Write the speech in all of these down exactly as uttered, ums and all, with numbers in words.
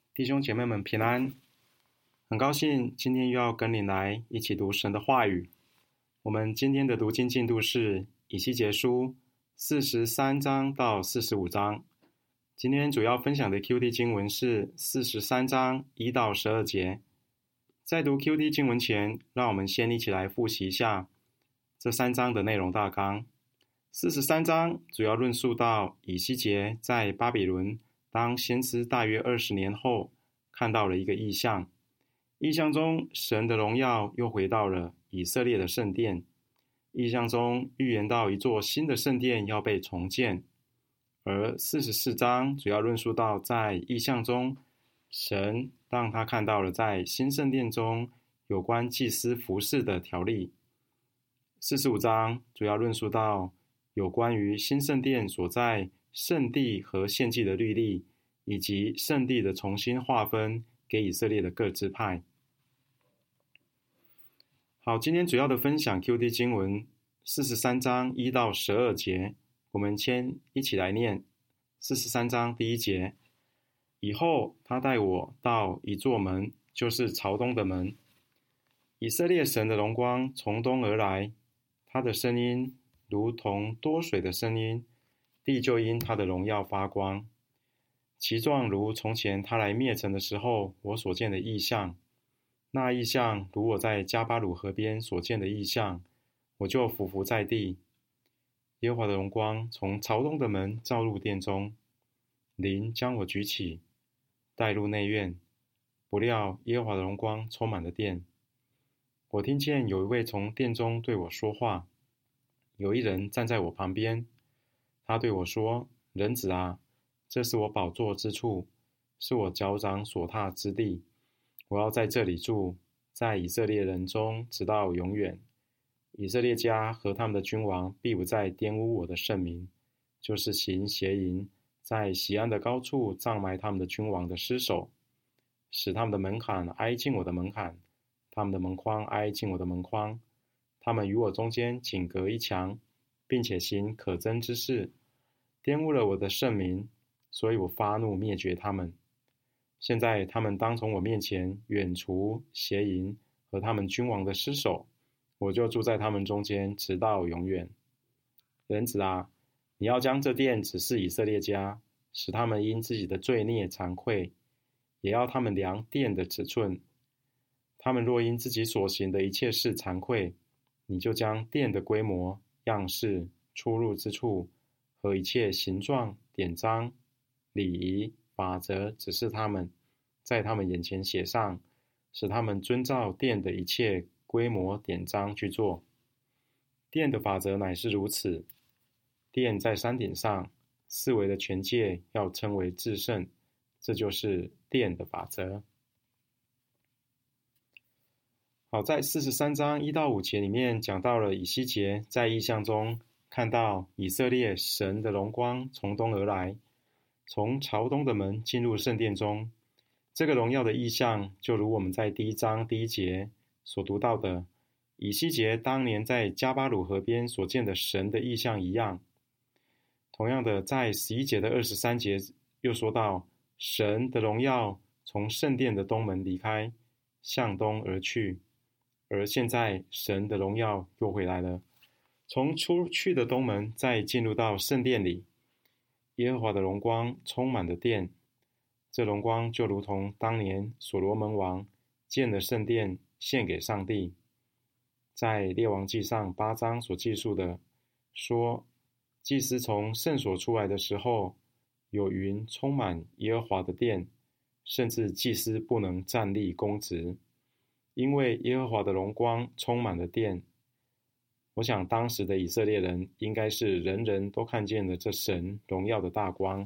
弟兄姐妹们平安，很高兴今天又要跟你来一起读神的话语。我们今天的读经进度是以西结书四十三章到四十五章。今天主要分享的 Q T 经文是四十三章一到十二节。在读 Q T 经文前，让我们先一起来复习一下这三章的内容大纲。四十三章主要论述到以西结在巴比伦当先知大约二十年后，看到了一个异象。异象中，神的荣耀又回到了以色列的圣殿。异象中预言到一座新的圣殿要被重建。而四十四章主要论述到在异象中，神让他看到了在新圣殿中有关祭司服事的条例。四十五章主要论述到有关于新圣殿所在圣地和献祭的律例，以及圣地的重新划分给以色列的各支派。好，今天主要的分享 Q T 经文四十三章一到十二节，我们先一起来念。四十三章第一节，以后他带我到一座门，就是朝东的门。以色列神的荣光从东而来，他的声音如同多水的声音，地就因他的荣耀发光。其状如从前他来灭城的时候我所见的异象，那异象如我在加巴鲁河边所见的异象，我就俯伏在地。耶和华的荣光从朝东的门照入殿中，灵将我举起，带入内院，不料耶和华的荣光充满了殿。我听见有一位从殿中对我说话，有一人站在我旁边，他对我说：人子啊，这是我宝座之处，是我脚掌所踏之地。我要在这里住，在以色列人中直到永远。以色列家和他们的君王必不再玷污我的圣名，就是行邪淫，在锡安的高处葬埋他们的君王的尸首，使他们的门槛挨近我的门槛，他们的门框挨近我的门框。他们与我中间仅隔一墙，并且行可憎之事，玷污了我的圣名，所以我发怒灭绝他们。现在他们当从我面前远除邪淫和他们君王的尸首，我就住在他们中间直到永远。人子啊，你要将这殿指示以色列家，使他们因自己的罪孽惭愧，也要他们量殿的尺寸。他们若因自己所行的一切事惭愧，你就将殿的规模、样式、出入之处和一切形状、典章、礼仪、法则指示他们，在他们眼前写上，使他们遵照殿的一切规模典章去做。殿的法则乃是如此：殿在山顶上，四围的全界要称为至圣，这就是殿的法则。好，在四十三章一到五节里面讲到了以西结在异象中看到以色列神的荣光从东而来，从朝东的门进入圣殿中。这个荣耀的异象就如我们在第一章第一节所读到的以西结当年在加巴鲁河边所见的神的异象一样。同样的，在十一节的二十三节又说到神的荣耀从圣殿的东门离开，向东而去。而现在神的荣耀又回来了，从出去的东门再进入到圣殿里，耶和华的荣光充满了殿。这荣光就如同当年所罗门王建了圣殿献给上帝。在列王记上八章所记述的说，祭司从圣所出来的时候，有云充满耶和华的殿，甚至祭司不能站立供职，因为耶和华的荣光充满了殿。我想当时的以色列人应该是人人都看见了这神荣耀的大光。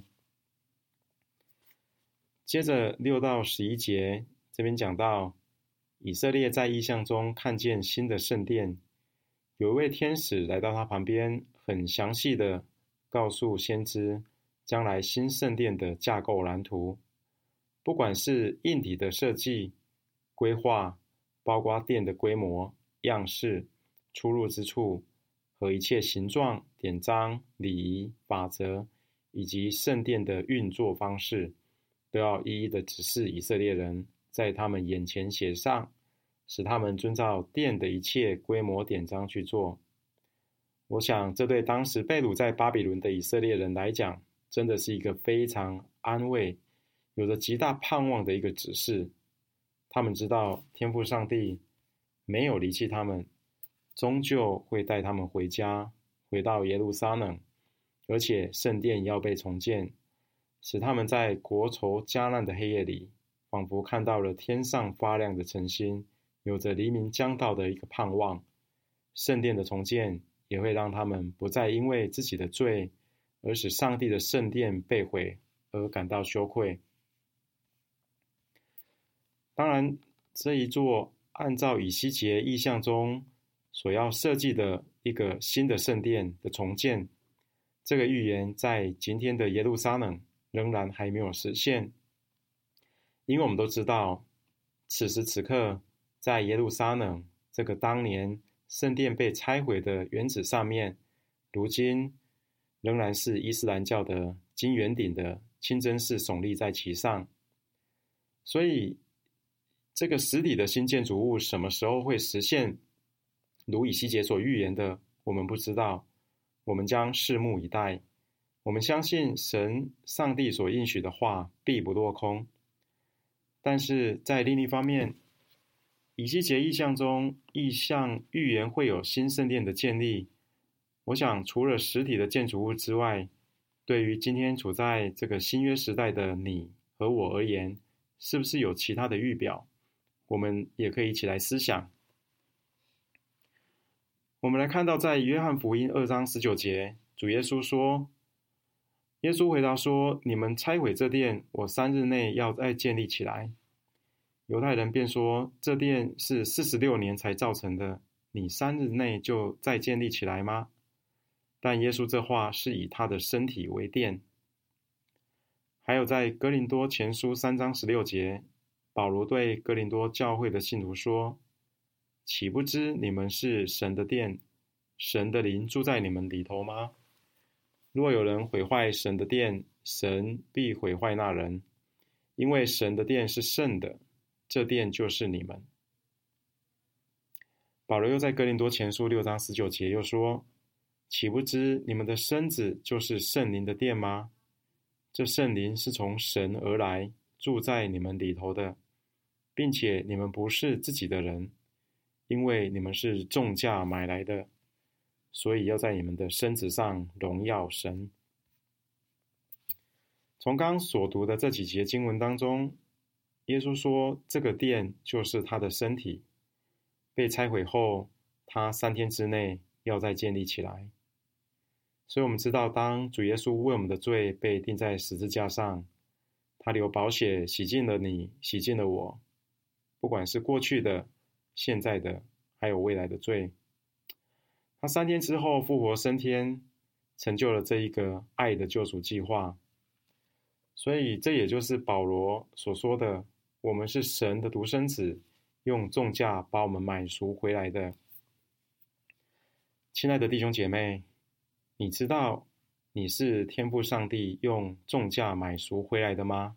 接着六到十一节这边讲到，以色列在异象中看见新的圣殿，有一位天使来到他旁边，很详细的告诉先知将来新圣殿的架构蓝图，不管是硬体的设计、规划，包括殿的规模、样式、出入之处和一切形状、典章、礼仪、法则，以及圣殿的运作方式， 都要一一的指示以色列人，在他们眼前写上，使他们遵照殿的一切规模典章去做。我想这对当时被掳在巴比伦的以色列人来讲，真的是一个非常安慰，有着极大盼望的一个指示。他们知道天父上帝没有离弃他们，终究会带他们回家，回到耶路撒冷，而且圣殿要被重建，使他们在国仇家难的黑夜里，仿佛看到了天上发亮的晨星，有着黎明将到的一个盼望。圣殿的重建也会让他们不再因为自己的罪，而使上帝的圣殿被毁而感到羞愧。当然，这一座按照以西结意象中所要设计的一个新的圣殿的重建，这个预言在今天的耶路撒冷仍然还没有实现。因为我们都知道，此时此刻在耶路撒冷这个当年圣殿被拆毁的原址上面，如今仍然是伊斯兰教的金圆顶的清真寺耸立在其上。所以这个实体的新建筑物什么时候会实现，如以西结所预言的，我们不知道，我们将拭目以待。我们相信神上帝所应许的话必不落空。但是在另一方面，以西结意象中意象预言会有新圣殿的建立，我想除了实体的建筑物之外，对于今天处在这个新约时代的你和我而言，是不是有其他的预表，我们也可以一起来思想。我们来看到在约翰福音二章十九节，主耶稣说，耶稣回答说，你们拆毁这殿，我三日内要再建立起来。犹太人便说，这殿是四十六年才造成的，你三日内就再建立起来吗？但耶稣这话是以他的身体为殿。还有在哥林多前书三章十六节，保罗对哥林多教会的信徒说，岂不知你们是神的殿，神的灵住在你们里头吗？若有人毁坏神的殿，神必毁坏那人，因为神的殿是圣的，这殿就是你们。保罗又在哥林多前书六章十九节又说，岂不知你们的身子就是圣灵的殿吗？这圣灵是从神而来，住在你们里头的，并且你们不是自己的人，因为你们是重价买来的，所以要在你们的身子上荣耀神。从刚所读的这几节经文当中，耶稣说这个殿就是他的身体，被拆毁后，他三天之内要再建立起来。所以我们知道，当主耶稣为我们的罪被钉在十字架上，他流宝血洗净了你，洗净了我，不管是过去的、现在的，还有未来的罪。他三天之后复活升天，成就了这一个爱的救赎计划。所以这也就是保罗所说的，我们是神的独生子，用重价把我们买赎回来的。亲爱的弟兄姐妹，你知道你是天父上帝用重价买赎回来的吗？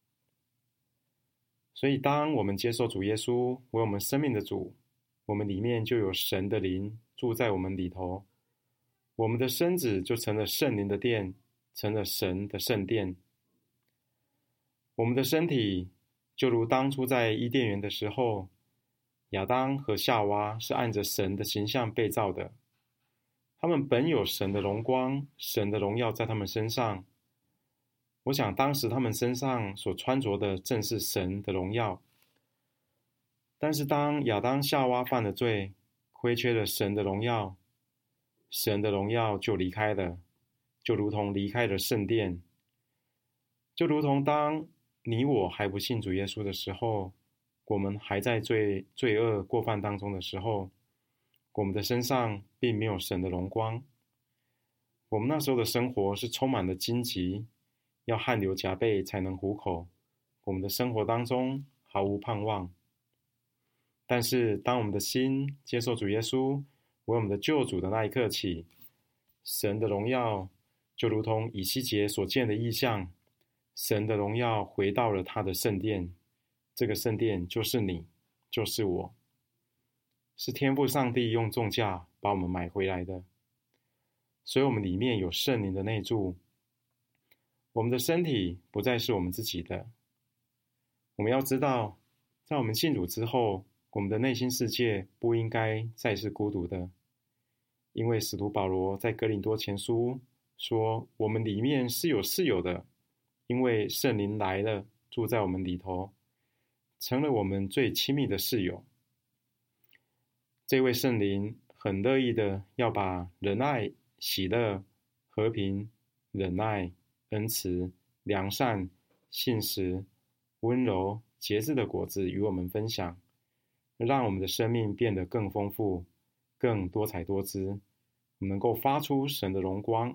所以当我们接受主耶稣为我们生命的主，我们里面就有神的灵住在我们里头，我们的身子就成了圣灵的殿，成了神的圣殿。我们的身体就如当初在伊甸园的时候，亚当和夏娃是按着神的形象被造的，他们本有神的荣光，神的荣耀在他们身上。我想当时他们身上所穿着的正是神的荣耀。但是当亚当夏娃犯了罪，亏缺了神的荣耀，神的荣耀就离开了，就如同离开了圣殿。就如同当你我还不信主耶稣的时候，我们还在罪罪恶过犯当中的时候，我们的身上并没有神的荣光。我们那时候的生活是充满了荆棘，要汗流浃背才能糊口，我们的生活当中毫无盼望。但是当我们的心接受主耶稣为我们的救主的那一刻起，神的荣耀就如同以西结所见的异象， 神的荣耀回到了他的圣殿，这个圣殿就是你，就是我，是天父上帝用重价把我们买回来的。所以我们里面有圣灵的内住，我们的身体不再是我们自己的。我们要知道，在我们信主之后，我们的内心世界不应该再是孤独的，因为使徒保罗在哥林多前书说，我们里面是有室友的，因为圣灵来了，住在我们里头，成了我们最亲密的室友。这位圣灵很乐意的要把仁爱、喜乐、和平、忍耐、恩慈、良善、信实、温柔、节制的果子与我们分享，让我们的生命变得更丰富、更多彩多姿，能够发出神的荣光。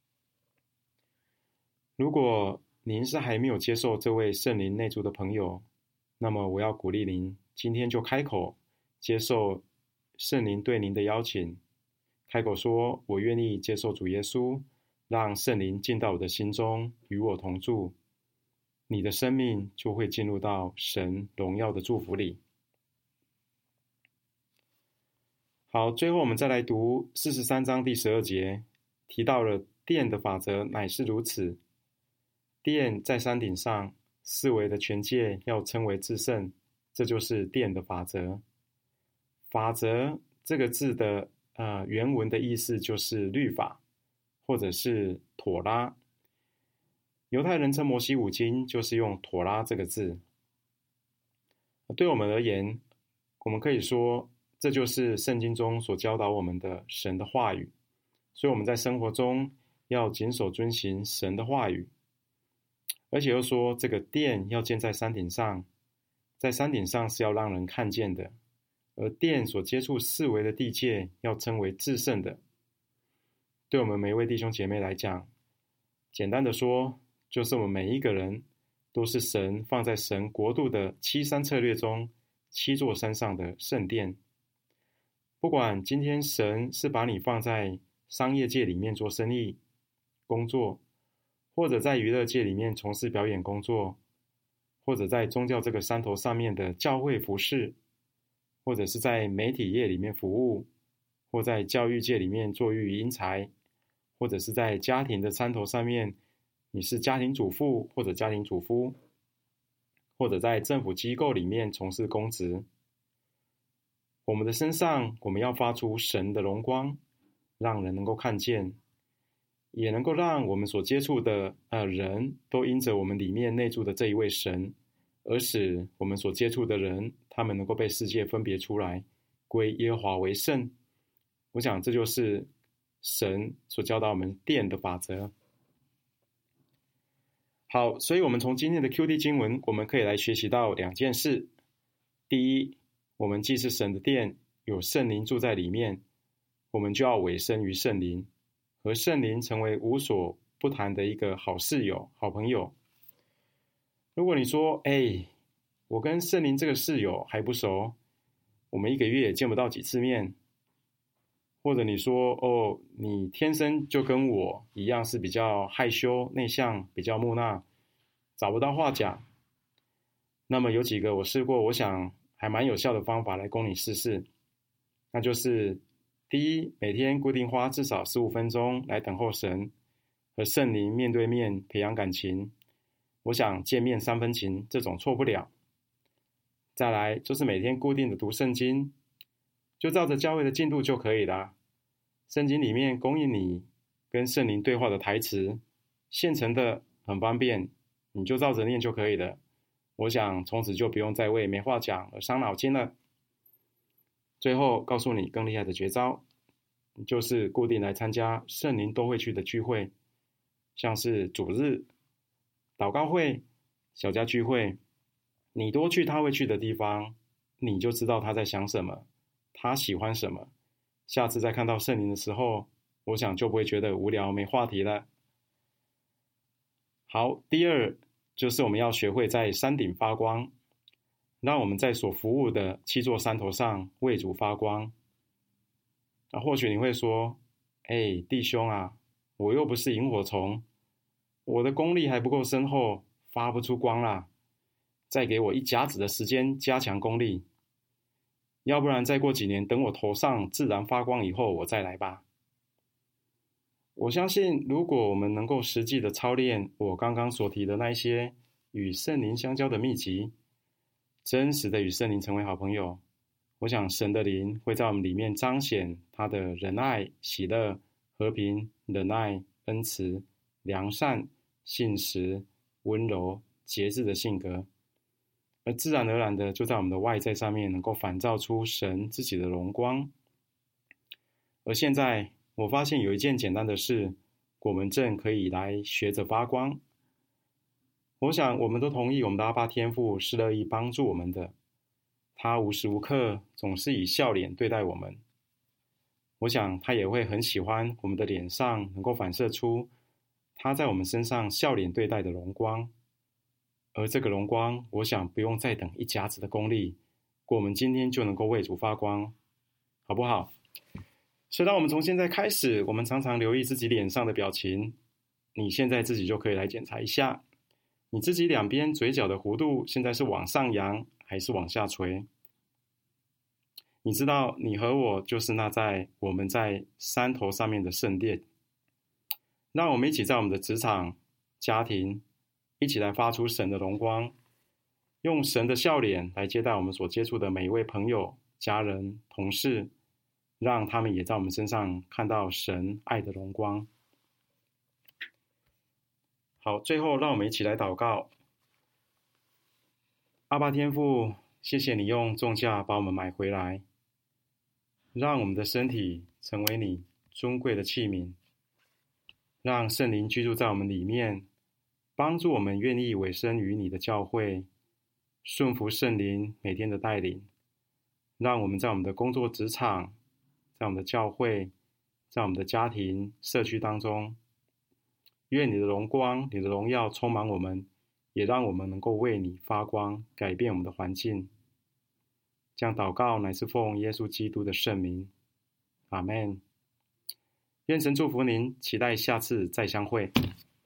如果您是还没有接受这位圣灵内住的朋友，那么我要鼓励您，今天就开口接受圣灵对您的邀请，开口说，我愿意接受主耶稣，让圣灵进到我的心中，与我同住，你的生命就会进入到神荣耀的祝福里。好，最后我们再来读四十三章第十二节，提到了殿的法则乃是如此。殿在山顶上，四围的全界要称为至圣，这就是殿的法则。法则这个字的呃原文的意思就是律法，或者是妥拉。犹太人称摩西五经就是用妥拉这个字。对我们而言，我们可以说这就是圣经中所教导我们的神的话语，所以我们在生活中要谨守遵行神的话语。而且又说这个殿要建在山顶上，在山顶上是要让人看见的，而殿所接触四围的地界要称为至圣的。对我们每一位弟兄姐妹来讲，简单的说，就是我们每一个人都是神放在神国度的七山策略中七座山上的圣殿。不管今天神是把你放在商业界里面做生意、工作，或者在娱乐界里面从事表演工作，或者在宗教这个山头上面的教会服事，或者是在媒体业里面服务，或在教育界里面做育英才，或者是在家庭的山头上面，你是家庭主妇或者家庭主夫，或者在政府机构里面从事公职。我们的身上，我们要发出神的荣光，让人能够看见，也能够让我们所接触的呃人都因着我们里面内住的这一位神，而使我们所接触的人，他们能够被世界分别出来，归耶和华为圣。我想这就是神所教导我们殿的法则。好，所以我们从今天的 Q T 经文，我们可以来学习到两件事。第一，我们既是神的殿，有圣灵住在里面，我们就要委身于圣灵，和圣灵成为无所不谈的一个好室友、好朋友。如果你说，哎，我跟圣灵这个室友还不熟，我们一个月也见不到几次面，或者你说，哦，你天生就跟我一样是比较害羞、内向、比较木讷，找不到话讲，那么有几个我试过，我想还蛮有效的方法来供你试试。那就是第一，每天固定花至少十五分钟来等候神，和圣灵面对面培养感情。我想见面三分情，这种错不了。再来就是每天固定的读圣经，就照着教会的进度就可以了。圣经里面供应你跟圣灵对话的台词，现成的，很方便，你就照着念就可以了。我想从此就不用再为没话讲而伤脑筋了。最后告诉你更厉害的绝招，就是固定来参加圣灵都会去的聚会，像是主日、祷告会、小家聚会，你多去他会去的地方，你就知道他在想什么，他喜欢什么。下次再看到圣灵的时候，我想就不会觉得无聊没话题了。好，第二就是我们要学会在山顶发光，让我们在所服务的七座山头上为主发光。啊，或许你会说，哎，弟兄啊，我又不是萤火虫， 我的功力还不够深厚，发不出光啦，再给我一甲子的时间加强功力，要不然再过几年，等我头上自然发光以后，我再来吧。我相信，如果我们能够实际的操练我刚刚所提的那些与圣灵相交的秘籍，真实的与圣灵成为好朋友，我想神的灵会在我们里面彰显他的仁爱、喜乐、和平、忍耐、恩慈、良善、信实、温柔、节制的性格，而自然而然的就在我们的外在上面能够反照出神自己的荣光。而现在我发现有一件简单的事，我们正可以来学着发光。我想我们都同意，我们的阿爸天父是乐意帮助我们的，他无时无刻总是以笑脸对待我们。我想他也会很喜欢我们的脸上能够反射出他在我们身上笑脸对待的荣光。而这个荣光，我想不用再等一甲子的功力，我们今天就能够为主发光，好不好？所以当我们从现在开始，我们常常留意自己脸上的表情。你现在自己就可以来检查一下，你自己两边嘴角的弧度现在是往上扬还是往下垂？你知道你和我就是那在我们在山头上面的圣殿。让我们一起在我们的职场、家庭一起来发出神的荣光，用神的笑脸来接待我们所接触的每一位朋友、家人、同事，让他们也在我们身上看到神爱的荣光。好，最后让我们一起来祷告。阿爸天父，谢谢你用重价把我们买回来，让我们的身体成为你尊贵的器皿，让圣灵居住在我们里面，帮助我们愿意委身于你的教会，顺服圣灵每天的带领，让我们在我们的工作职场，在我们的教会，在我们的家庭、社区当中，愿你的荣光、你的荣耀充满我们，也让我们能够为你发光，改变我们的环境。这样祷告乃是奉耶稣基督的圣名，阿们。愿神祝福您，期待下次再相会。